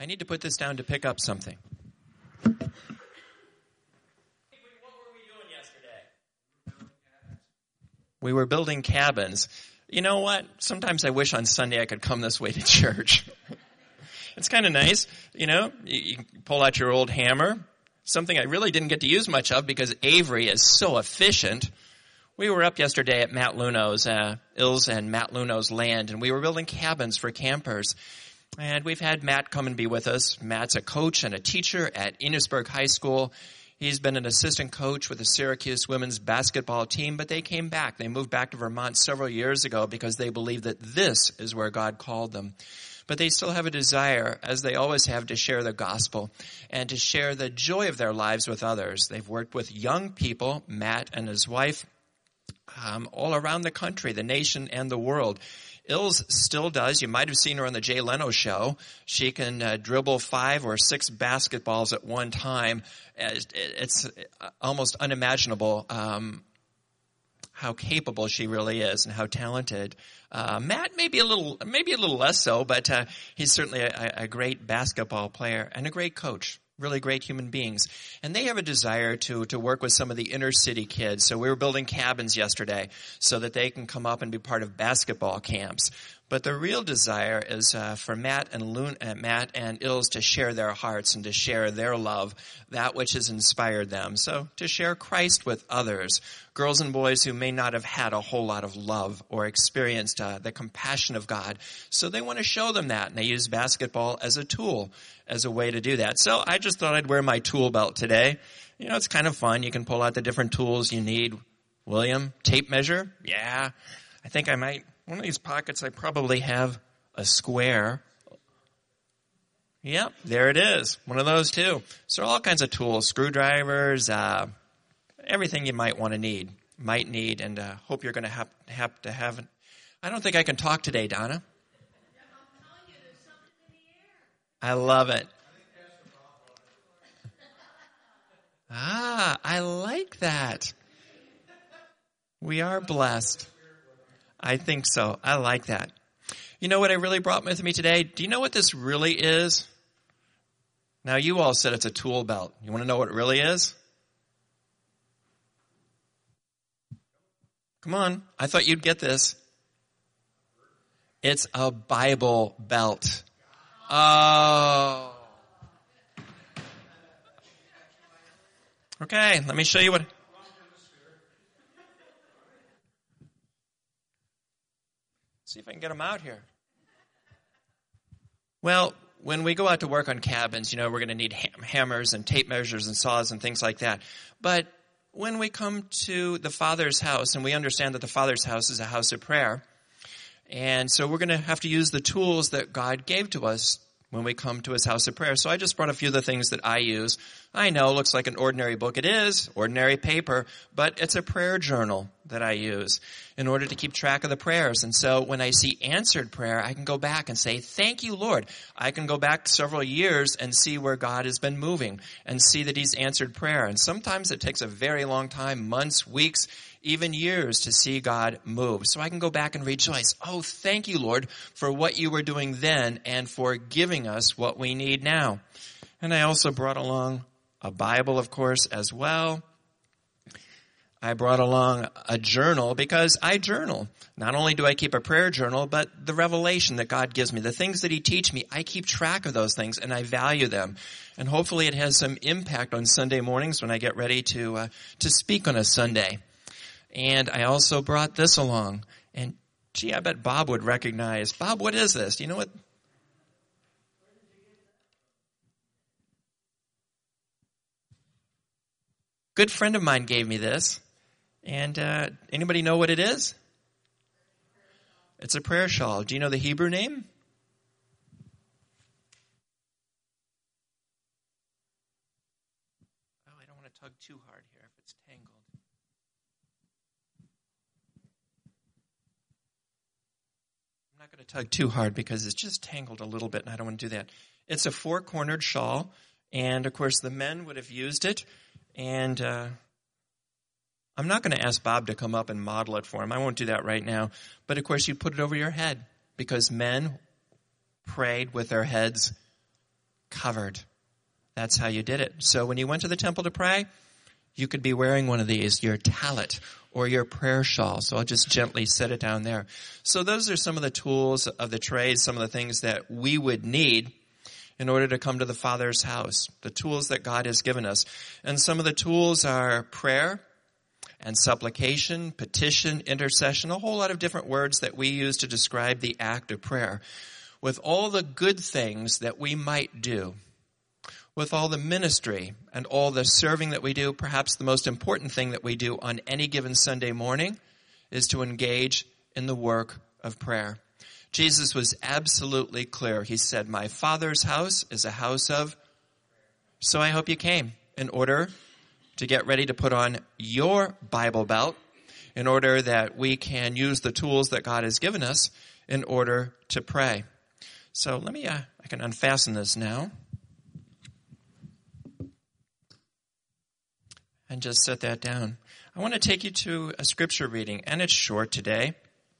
I need to put this down to pick up something. What were we doing yesterday? We were building cabins. You know what? Sometimes I wish on Sunday I could come this way to church. It's kind of nice. You pull out your old hammer, something I really didn't get to use much of because Avery is so efficient. We were up yesterday at Matt Luno's, Ilse and Matt Luno's land, and we were building cabins for campers. And we've had Matt come and be with us. Matt's a coach and a teacher at Enosburg High School. He's been an assistant coach with the Syracuse women's basketball team, but they came back. They moved back to Vermont several years ago because they believe that this is where God called them. But they still have a desire, as they always have, to share the gospel and to share the joy of their lives with others. They've worked with young people, Matt and his wife, all around the country, the nation, and the world. Ilse still does. You might have seen her on the Jay Leno show. She can dribble 5 or 6 basketballs at one time. It's almost unimaginable how capable she really is and how talented. Matt maybe a little less so, but he's certainly a great basketball player and a great coach. Really great human beings. And they have a desire to work with some of the inner city kids. So we were building cabins yesterday so that they can come up and be part of basketball camps. But the real desire is for Matt and Ilse to share their hearts and to share their love, that which has inspired them. So to share Christ with others, girls and boys who may not have had a whole lot of love or experienced the compassion of God. So they want to show them that, and they use basketball as a tool, as a way to do that. So I just thought I'd wear my tool belt today. It's kind of fun. You can pull out the different tools you need. William, tape measure? Yeah. I think I might. One of these pockets I probably have a square. Yep, there it is. One of those too. So all kinds of tools, screwdrivers, everything you might need, and hope you're going to have to have. I don't think I can talk today, Donna. I love it. I like that. We are blessed. I think so. I like that. You know what I really brought with me today? Do you know what this really is? Now, you all said it's a tool belt. You want to know what it really is? Come on. I thought you'd get this. It's a Bible belt. Oh. Okay, let me show you what. See if I can get them out here. Well, when we go out to work on cabins, we're going to need hammers and tape measures and saws and things like that. But when we come to the Father's house, and we understand that the Father's house is a house of prayer, and so we're going to have to use the tools that God gave to us when we come to his house of prayer. So I just brought a few of the things that I use. I know it looks like an ordinary book. It is, ordinary paper, but it's a prayer journal that I use in order to keep track of the prayers. And so when I see answered prayer, I can go back and say, thank you, Lord. I can go back several years and see where God has been moving and see that he's answered prayer. And sometimes it takes a very long time, months, weeks, even years to see God move. So I can go back and rejoice. Oh, thank you, Lord, for what you were doing then and for giving us what we need now. And I also brought along a Bible, of course, as well. I brought along a journal because I journal. Not only do I keep a prayer journal, but the revelation that God gives me, the things that he teaches me, I keep track of those things and I value them. And hopefully it has some impact on Sunday mornings when I get ready to speak on a Sunday. And I also brought this along. And gee, I bet Bob would recognize. Bob, what is this? Do you know what? Good friend of mine gave me this. And anybody know what it is? It's a prayer shawl. Do you know the Hebrew name? Oh, I don't want to tug too hard here if it's tangled. I'm not going to tug too hard because it's just tangled a little bit and I don't want to do that. It's a 4-cornered shawl. And, of course, the men would have used it. And I'm not going to ask Bob to come up and model it for him. I won't do that right now. But, of course, you put it over your head because men prayed with their heads covered. That's how you did it. So when you went to the temple to pray, you could be wearing one of these, your tallit or your prayer shawl. So I'll just gently set it down there. So those are some of the tools of the trade, some of the things that we would need in order to come to the Father's house, the tools that God has given us. And some of the tools are prayer and supplication, petition, intercession, a whole lot of different words that we use to describe the act of prayer. With all the good things that we might do, with all the ministry and all the serving that we do, perhaps the most important thing that we do on any given Sunday morning is to engage in the work of prayer. Jesus was absolutely clear. He said, my Father's house is a house of... So I hope you came in order to get ready to put on your Bible belt in order that we can use the tools that God has given us in order to pray. So let me, I can unfasten this now. And just set that down. I want to take you to a scripture reading, and it's short today.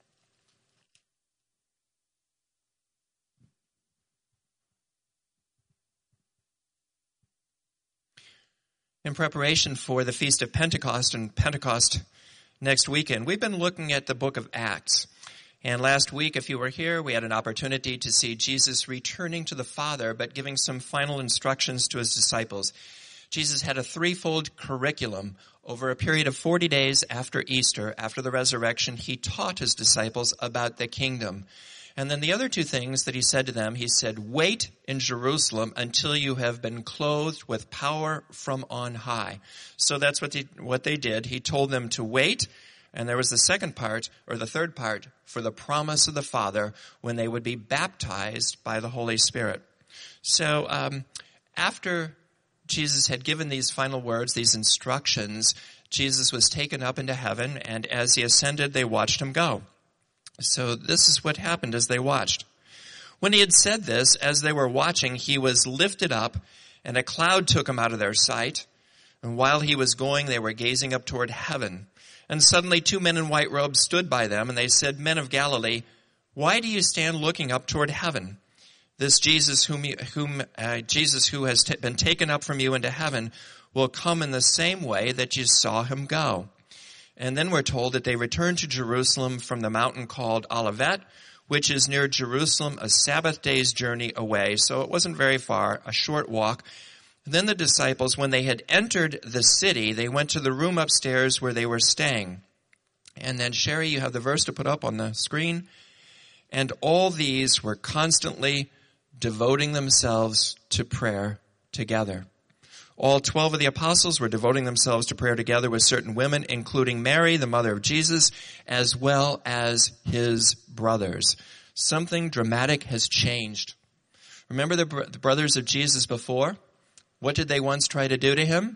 In preparation for the Feast of Pentecost and Pentecost next weekend, we've been looking at the book of Acts. And last week, if you were here, we had an opportunity to see Jesus returning to the Father, but giving some final instructions to his disciples. Jesus had a threefold curriculum. Over a period of 40 days after Easter, after the resurrection, he taught his disciples about the kingdom. And then the other two things that he said to them, he said, wait in Jerusalem until you have been clothed with power from on high. So that's what they did. He told them to wait. And there was the second part, or the third part, for the promise of the Father when they would be baptized by the Holy Spirit. So after Jesus had given these final words, these instructions, Jesus was taken up into heaven, and as he ascended, they watched him go. So this is what happened as they watched. When he had said this, as they were watching, he was lifted up, and a cloud took him out of their sight. And while he was going, they were gazing up toward heaven. And suddenly 2 men in white robes stood by them, and they said, Men of Galilee, why do you stand looking up toward heaven? This Jesus Jesus who has been taken up from you into heaven will come in the same way that you saw him go. And then we're told that they returned to Jerusalem from the mountain called Olivet, which is near Jerusalem, a Sabbath day's journey away. So it wasn't very far, a short walk. And then the disciples, when they had entered the city, they went to the room upstairs where they were staying. And then, Sherry, you have the verse to put up on the screen. And all these were constantly devoting themselves to prayer together. All 12 of the apostles were devoting themselves to prayer together with certain women, including Mary, the mother of Jesus, as well as his brothers. Something dramatic has changed. Remember the brothers of Jesus before? What did they once try to do to him?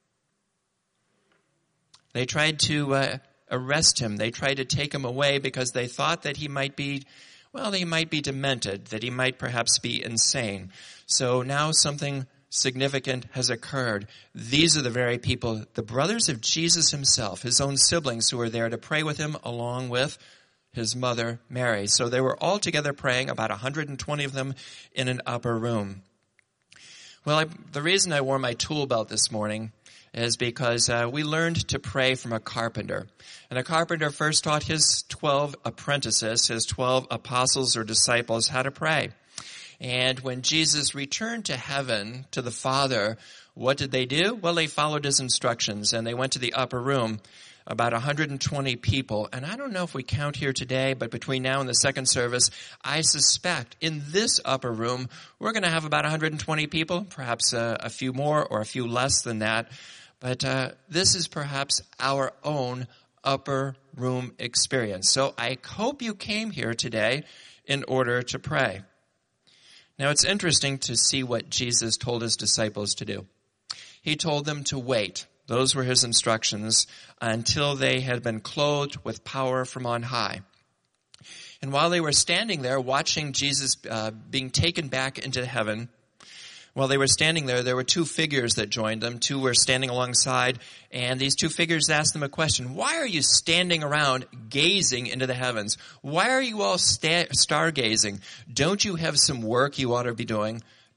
They tried to arrest him. They tried to take him away because they thought that he might be demented, that he might perhaps be insane. So now something significant has occurred. These are the very people, the brothers of Jesus himself, his own siblings, who are there to pray with him along with his mother, Mary. So they were all together praying, about 120 of them in an upper room. Well, the reason I wore my tool belt this morning is because we learned to pray from a carpenter. And a carpenter first taught his 12 apprentices, his 12 apostles or disciples, how to pray. And when Jesus returned to heaven, to the Father, what did they do? Well, they followed his instructions, and they went to the upper room, about 120 people. And I don't know if we count here today, but between now and the second service, I suspect in this upper room, we're going to have about 120 people, perhaps a few more or a few less than that. But this is perhaps our own upper room experience. So I hope you came here today in order to pray. Now, it's interesting to see what Jesus told his disciples to do. He told them to wait. Those were his instructions until they had been clothed with power from on high. And while they were standing there watching Jesus being taken back into heaven, while they were standing there were two figures that joined them. Two were standing alongside, and these two figures asked them a question. Why are you standing around gazing into the heavens? Why are you all stargazing? Don't you have some work you ought to be doing?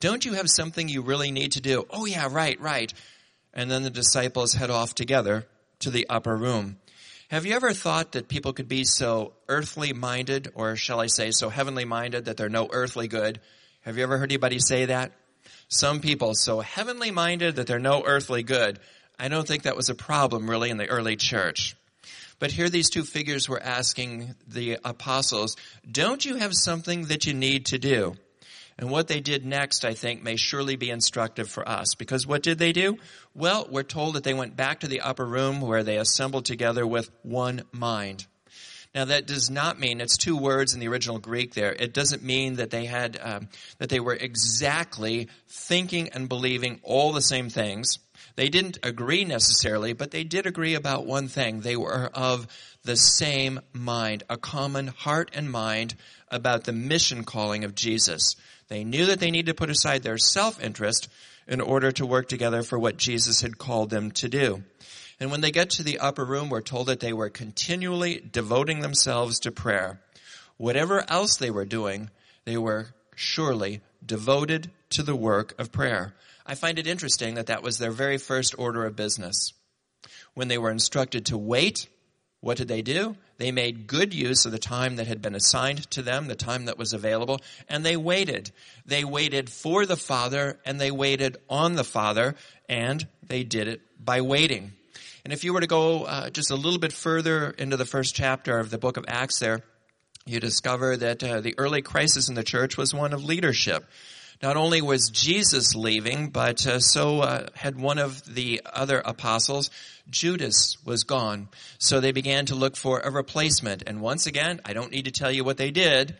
Don't you have something you really need to do? Oh yeah, right. And then the disciples head off together to the upper room. Have you ever thought that people could be so earthly minded, or shall I say so heavenly minded, that they're no earthly good? Have you ever heard anybody say that? Some people so heavenly minded that they're no earthly good. I don't think that was a problem really in the early church. But here these two figures were asking the apostles, don't you have something that you need to do? And what they did next, I think, may surely be instructive for us. Because what did they do? Well, we're told that they went back to the upper room where they assembled together with one mind. Now, that does not mean, it's two words in the original Greek there. It doesn't mean that they had, that they were exactly thinking and believing all the same things. They didn't agree necessarily, but they did agree about one thing. They were of the same mind, a common heart and mind about the mission calling of Jesus. They knew that they needed to put aside their self-interest in order to work together for what Jesus had called them to do. And when they get to the upper room, we're told that they were continually devoting themselves to prayer. Whatever else they were doing, they were surely devoted to the work of prayer. I find it interesting that that was their very first order of business. When they were instructed to wait, what did they do? They made good use of the time that had been assigned to them, the time that was available, and they waited. They waited for the Father, and they waited on the Father, and they did it by waiting. And if you were to go just a little bit further into the first chapter of the book of Acts there, you discover that the early crisis in the church was one of leadership. Not only was Jesus leaving, but so had one of the other apostles. Judas was gone. So they began to look for a replacement. And once again, I don't need to tell you what they did.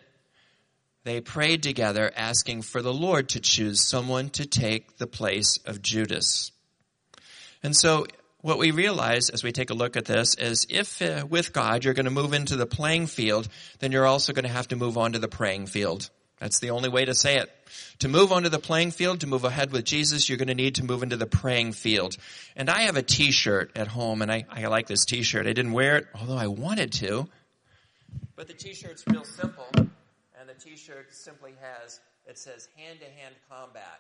They prayed together, asking for the Lord to choose someone to take the place of Judas. And so what we realize as we take a look at this is if with God you're going to move into the playing field, then you're also going to have to move on to the praying field. That's the only way to say it. To move onto the playing field, to move ahead with Jesus, you're going to need to move into the praying field. And I have a t-shirt at home, and I like this t-shirt. I didn't wear it, although I wanted to. But the t-shirt's real simple, and the t-shirt simply it says hand-to-hand combat.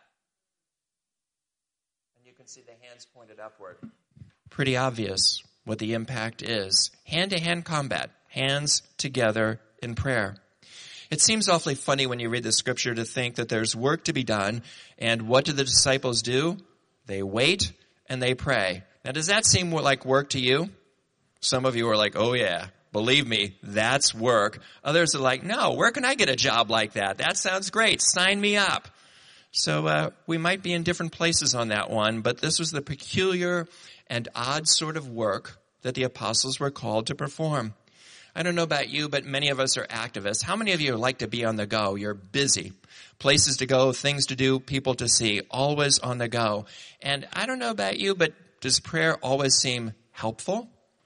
And you can see the hands pointed upward. Pretty obvious what the impact is. Hand-to-hand combat, hands together in prayer. It seems awfully funny when you read the scripture to think that there's work to be done, and what do the disciples do? They wait and they pray. Now, does that seem more like work to you? Some of you are like, oh yeah, believe me, that's work. Others are like, no, where can I get a job like that? That sounds great. Sign me up. So we might be in different places on that one, but this was the peculiar and odd sort of work that the apostles were called to perform. I don't know about you, but many of us are activists. How many of you like to be on the go? You're busy. Places to go, things to do, people to see, always on the go. And I don't know about you, but does prayer always seem helpful?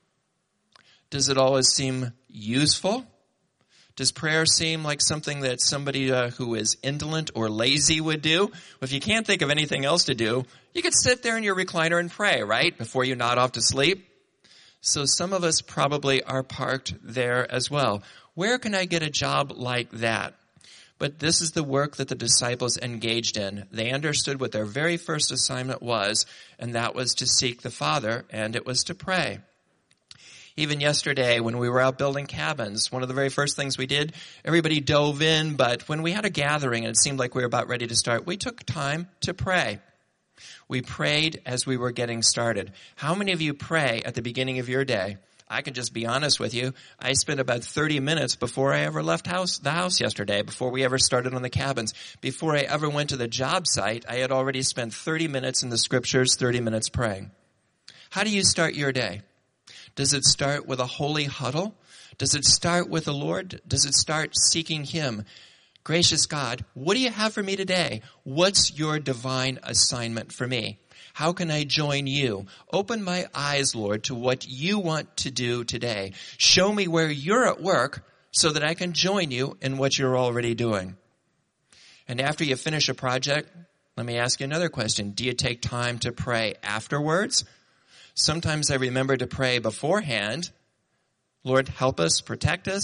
Does it always seem useful? Does prayer seem like something that somebody who is indolent or lazy would do? If you can't think of anything else to do, you could sit there in your recliner and pray, right? Before you nod off to sleep. So some of us probably are parked there as well. Where can I get a job like that? But this is the work that the disciples engaged in. They understood what their very first assignment was, and that was to seek the Father, and it was to pray. Even yesterday, when we were out building cabins, one of the very first things we did, everybody dove in, but when we had a gathering and it seemed like we were about ready to start, we took time to pray. We prayed as we were getting started. How many of you pray at the beginning of your day? I can just be honest with you. I spent about 30 minutes before I ever left the house yesterday, before we ever started on the cabins. Before I ever went to the job site, I had already spent 30 minutes in the scriptures, 30 minutes praying. How do you start your day? Does it start with a holy huddle? Does it start with the Lord? Does it start seeking Him? Gracious God, what do you have for me today? What's your divine assignment for me? How can I join you? Open my eyes, Lord, to what you want to do today. Show me where you're at work so that I can join you in what you're already doing. And after you finish a project, let me ask you another question. Do you take time to pray afterwards? Sometimes I remember to pray beforehand. Lord, help us, protect us.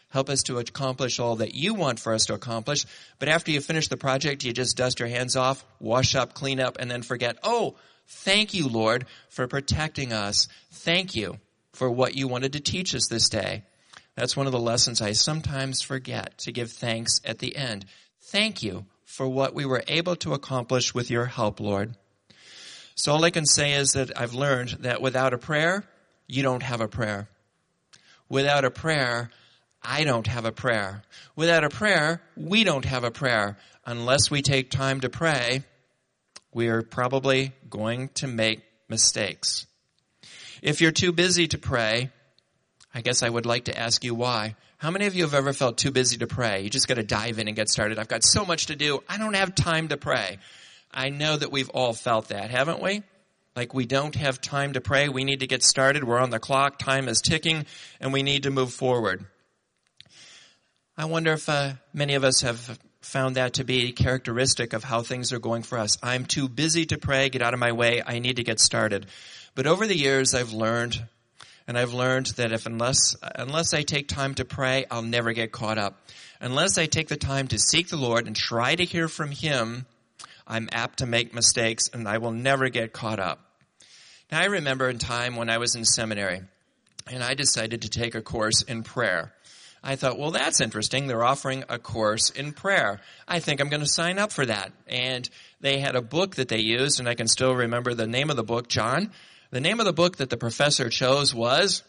Help us to accomplish all that you want for us to accomplish. But after you finish the project, you just dust your hands off, wash up, clean up, and then forget, oh, thank you, Lord, for protecting us. Thank you for what you wanted to teach us this day. That's one of the lessons I sometimes forget, to give thanks at the end. Thank you for what we were able to accomplish with your help, Lord. So all I can say is that I've learned that without a prayer, you don't have a prayer. Without a prayer, I don't have a prayer. Without a prayer, we don't have a prayer. Unless we take time to pray, we are probably going to make mistakes. If you're too busy to pray, I guess I would like to ask you why. How many of you have ever felt too busy to pray? You just got to dive in and get started. I've got so much to do. I don't have time to pray. I know that we've all felt that, haven't we? Like we don't have time to pray. We need to get started. We're on the clock. Time is ticking, and we need to move forward. I wonder if many of us have found that to be characteristic of how things are going for us. I'm too busy to pray. Get out of my way. I need to get started. But over the years, I've learned that unless I take time to pray, I'll never get caught up. Unless I take the time to seek the Lord and try to hear from Him, I'm apt to make mistakes, and I will never get caught up. Now, I remember a time when I was in seminary, and I decided to take a course in prayer. I thought, well, that's interesting. They're offering a course in prayer. I think I'm going to sign up for that. And they had a book that they used, and I can still remember the name of the book, John. The name of the book that the professor chose was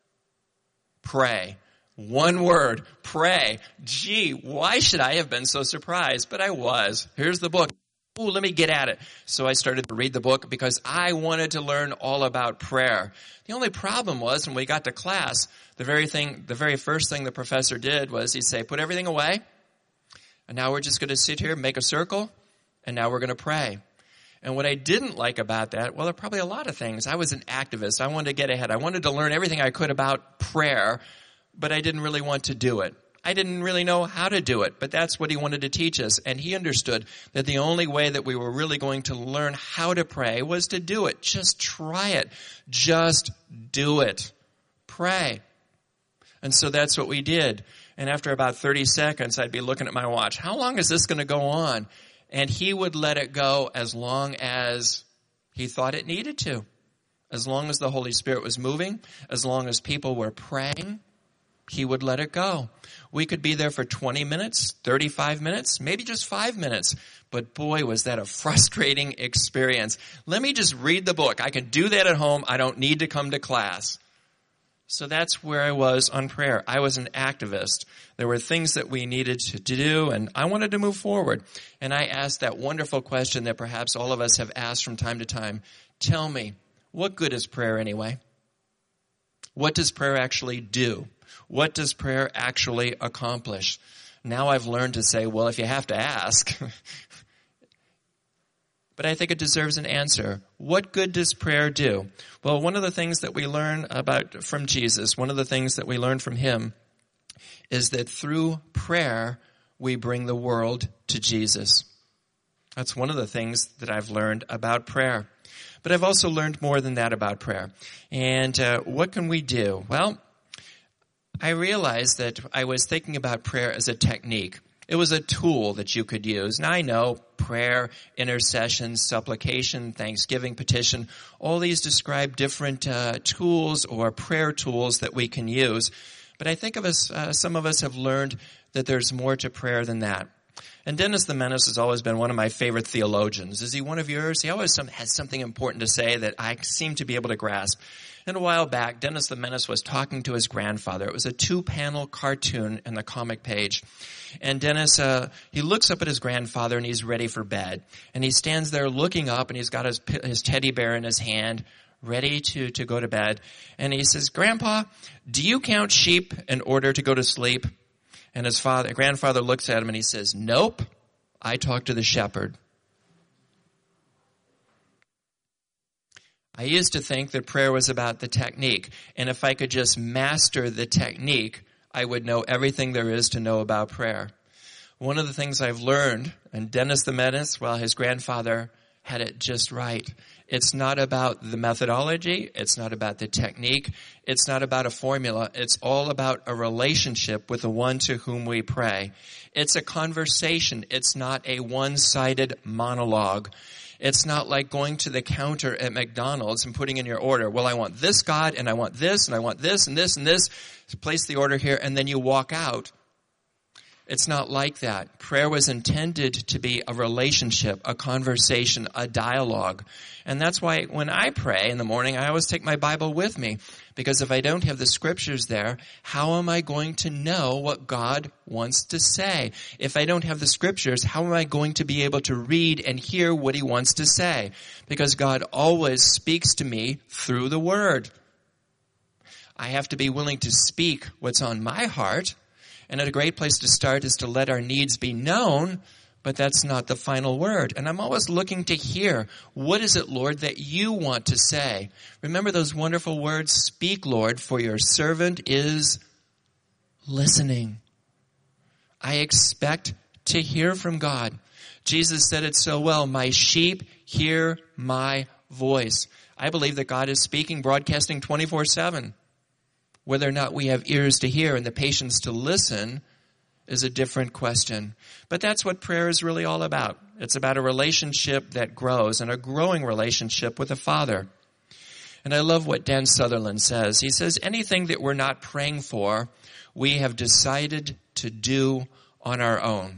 Pray. One word, pray. Gee, why should I have been so surprised? But I was. Here's the book. Ooh, let me get at it. So I started to read the book because I wanted to learn all about prayer. The only problem was when we got to class, the very first thing the professor did was he'd say, put everything away. And now we're just going to sit here, make a circle, and now we're going to pray. And what I didn't like about that, well, there are probably a lot of things. I was an activist. I wanted to get ahead. I wanted to learn everything I could about prayer, but I didn't really want to do it. I didn't really know how to do it, but that's what he wanted to teach us. And he understood that the only way that we were really going to learn how to pray was to do it. Just try it. Just do it. Pray. And so that's what we did. And after about 30 seconds, I'd be looking at my watch. How long is this going to go on? And he would let it go as long as he thought it needed to. As long as the Holy Spirit was moving, as long as people were praying, he would let it go. We could be there for 20 minutes, 35 minutes, maybe just 5 minutes. But boy, was that a frustrating experience. Let me just read the book. I can do that at home. I don't need to come to class. So that's where I was on prayer. I was an activist. There were things that we needed to do, and I wanted to move forward. And I asked that wonderful question that perhaps all of us have asked from time to time. Tell me, what good is prayer anyway? What does prayer actually do? What does prayer actually accomplish? Now I've learned to say, well, if you have to ask. But I think it deserves an answer. What good does prayer do? Well, one of the things that we learn from Jesus, one of the things that we learn from him, is that through prayer, we bring the world to Jesus. That's one of the things that I've learned about prayer. But I've also learned more than that about prayer. And what can we do? Well, I realized that I was thinking about prayer as a technique. It was a tool that you could use. Now I know prayer, intercession, supplication, thanksgiving, petition, all these describe different tools or prayer tools that we can use. But I think some of us have learned that there's more to prayer than that. And Dennis the Menace has always been one of my favorite theologians. Is he one of yours? He always has something important to say that I seem to be able to grasp. And a while back, Dennis the Menace was talking to his grandfather. It was a 2-panel cartoon in the comic page. And Dennis, he looks up at his grandfather and he's ready for bed. And he stands there looking up and he's got his teddy bear in his hand, ready to go to bed. And he says, Grandpa, do you count sheep in order to go to sleep? And his grandfather looks at him and he says, nope, I talk to the shepherd. I used to think that prayer was about the technique. And if I could just master the technique, I would know everything there is to know about prayer. One of the things I've learned, and Dennis the Menace, well, his grandfather had it just right, It's not about the methodology. It's not about the technique. It's not about a formula. It's all about a relationship with the one to whom we pray. It's a conversation. It's not a one-sided monologue. It's not like going to the counter at McDonald's and putting in your order. Well, I want this, God, and I want this, and I want this, and this, and this. So place the order here, and then you walk out. It's not like that. Prayer was intended to be a relationship, a conversation, a dialogue. And that's why when I pray in the morning, I always take my Bible with me. Because if I don't have the scriptures there, how am I going to know what God wants to say? If I don't have the scriptures, how am I going to be able to read and hear what he wants to say? Because God always speaks to me through the word. I have to be willing to speak what's on my heart. And a great place to start is to let our needs be known, but that's not the final word. And I'm always looking to hear, what is it, Lord, that you want to say? Remember those wonderful words, speak, Lord, for your servant is listening. I expect to hear from God. Jesus said it so well, my sheep hear my voice. I believe that God is speaking, broadcasting 24/7. Whether or not we have ears to hear and the patience to listen is a different question. But that's what prayer is really all about. It's about a relationship that grows and a growing relationship with the Father. And I love what Dan Sutherland says. He says, anything that we're not praying for, we have decided to do on our own.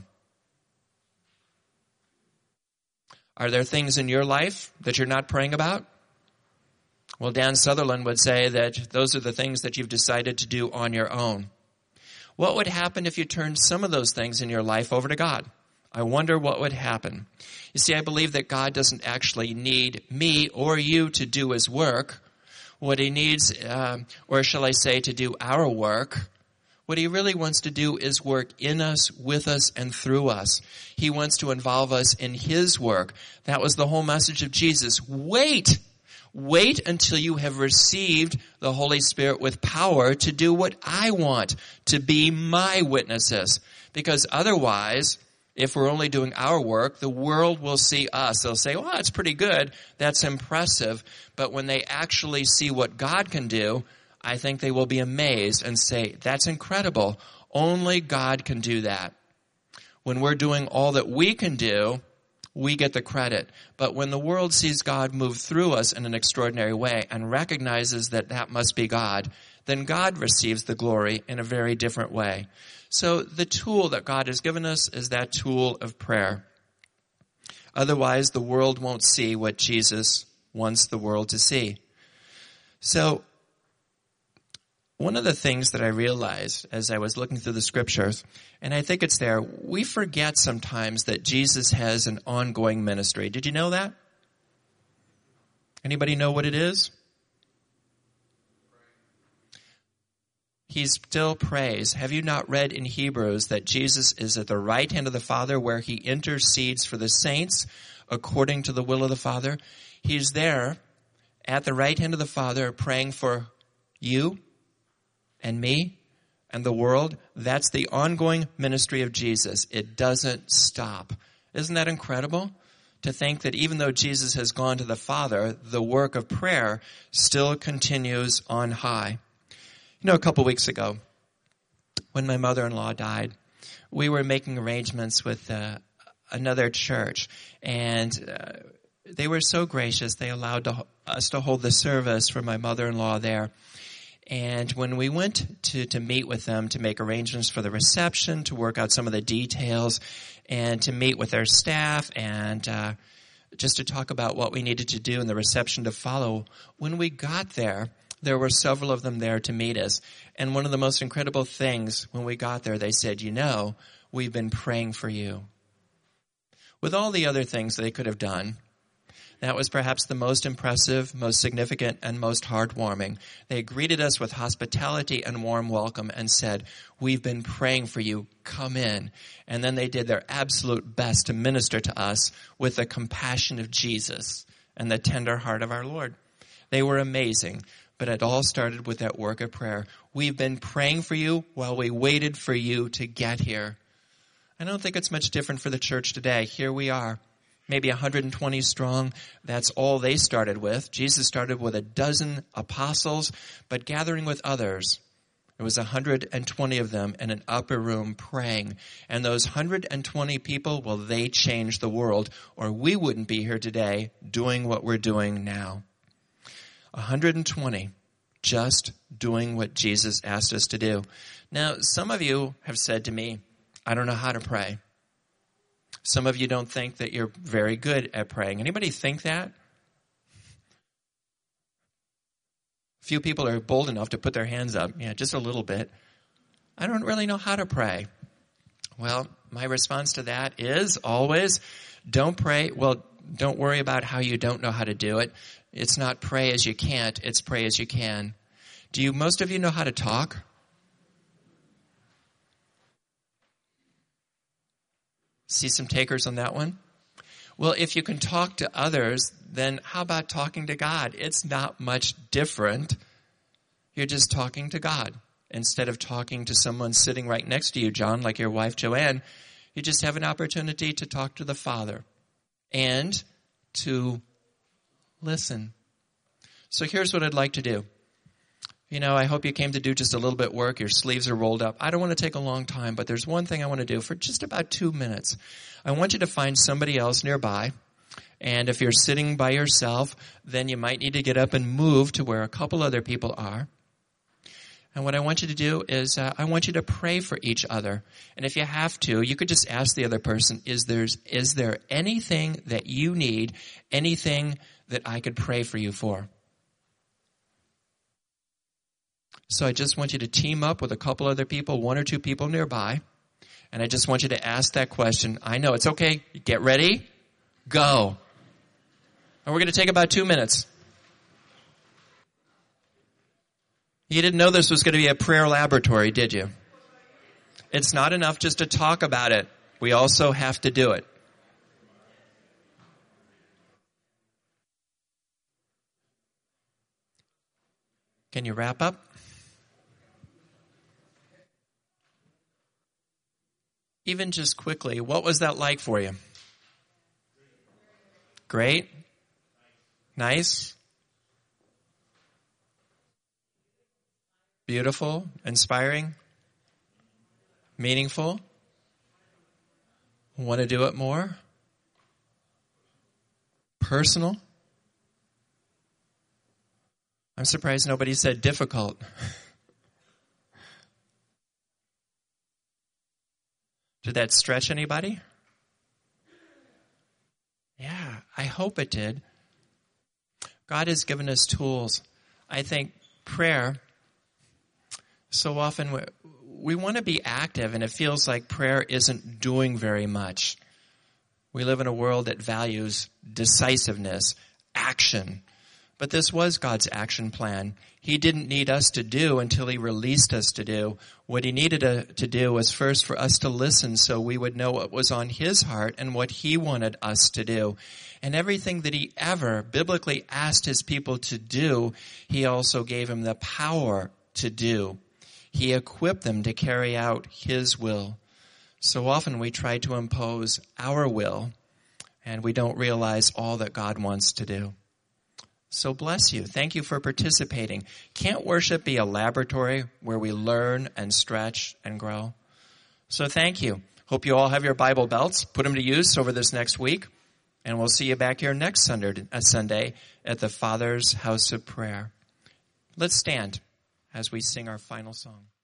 Are there things in your life that you're not praying about? Well, Dan Sutherland would say that those are the things that you've decided to do on your own. What would happen if you turned some of those things in your life over to God? I wonder what would happen. You see, I believe that God doesn't actually need me or you to do his work. What he needs, or shall I say, to do our work, what he really wants to do is work in us, with us, and through us. He wants to involve us in his work. That was the whole message of Jesus. Wait until you have received the Holy Spirit with power to do what I want, to be my witnesses. Because otherwise, if we're only doing our work, the world will see us. They'll say, well, that's pretty good. That's impressive. But when they actually see what God can do, I think they will be amazed and say, that's incredible. Only God can do that. When we're doing all that we can do, we get the credit. But when the world sees God move through us in an extraordinary way and recognizes that that must be God, then God receives the glory in a very different way. So the tool that God has given us is that tool of prayer. Otherwise, the world won't see what Jesus wants the world to see. So one of the things that I realized as I was looking through the scriptures, and I think it's there, we forget sometimes that Jesus has an ongoing ministry. Did you know that? Anybody know what it is? He still prays. Have you not read in Hebrews that Jesus is at the right hand of the Father where he intercedes for the saints according to the will of the Father? He's there at the right hand of the Father praying for you and me and the world. That's the ongoing ministry of Jesus. It doesn't stop. Isn't that incredible? To think that even though Jesus has gone to the Father, the work of prayer still continues on high. You know, a couple weeks ago, when my mother-in-law died, we were making arrangements with another church, and they were so gracious. They allowed us to hold the service for my mother-in-law there. And when we went to meet with them to make arrangements for the reception, to work out some of the details, and to meet with their staff, and just to talk about what we needed to do and the reception to follow, when we got there, there were several of them there to meet us. And one of the most incredible things when we got there, they said, you know, we've been praying for you. With all the other things they could have done, that was perhaps the most impressive, most significant, and most heartwarming. They greeted us with hospitality and warm welcome and said, we've been praying for you, come in. And then they did their absolute best to minister to us with the compassion of Jesus and the tender heart of our Lord. They were amazing, but it all started with that work of prayer. We've been praying for you while we waited for you to get here. I don't think it's much different for the church today. Here we are. maybe 120 strong. That's all they started with. Jesus started with 12 apostles, but gathering with others. There was 120 of them in an upper room praying. And those 120 people, well, they changed the world, or we wouldn't be here today doing what we're doing now. 120 just doing what Jesus asked us to do. Now, some of you have said to me, I don't know how to pray. Some of you don't think that you're very good at praying. Anybody think that? Few people are bold enough to put their hands up. Yeah, just a little bit. I don't really know how to pray. Well, my response to that is always, don't pray. Well, don't worry about how you don't know how to do it. It's not pray as you can't, it's pray as you can. Most of you know how to talk? See some takers on that one? Well, if you can talk to others, then how about talking to God? It's not much different. You're just talking to God. Instead of talking to someone sitting right next to you, John, like your wife Joanne, you just have an opportunity to talk to the Father and to listen. So here's what I'd like to do. I hope you came to do just a little bit of work. Your sleeves are rolled up. I don't want to take a long time, but there's one thing I want to do for just about 2 minutes. I want you to find somebody else nearby. And if you're sitting by yourself, then you might need to get up and move to where a couple other people are. And what I want you to do is I want you to pray for each other. And if you have to, you could just ask the other person, is there anything that you need, anything that I could pray for you for? So I just want you to team up with a couple other people, 1 or 2 people nearby. And I just want you to ask that question. I know, it's okay. Get ready. Go. And we're going to take about 2 minutes. You didn't know this was going to be a prayer laboratory, did you? It's not enough just to talk about it. We also have to do it. Can you wrap up? Even just quickly, what was that like for you? Great? Nice? Beautiful? Inspiring? Meaningful? Want to do it more? Personal? I'm surprised nobody said difficult. Did that stretch anybody? Yeah, I hope it did. God has given us tools. I think prayer, so often we want to be active, and it feels like prayer isn't doing very much. We live in a world that values decisiveness, action. But this was God's action plan. He didn't need us to do until He released us to do. What He needed to do was first for us to listen so we would know what was on His heart and what He wanted us to do. And everything that He ever biblically asked His people to do, He also gave them the power to do. He equipped them to carry out His will. So often we try to impose our will, and we don't realize all that God wants to do. So bless you. Thank you for participating. Can't worship be a laboratory where we learn and stretch and grow? So thank you. Hope you all have your Bible belts. Put them to use over this next week. And we'll see you back here next Sunday at the Father's House of Prayer. Let's stand as we sing our final song.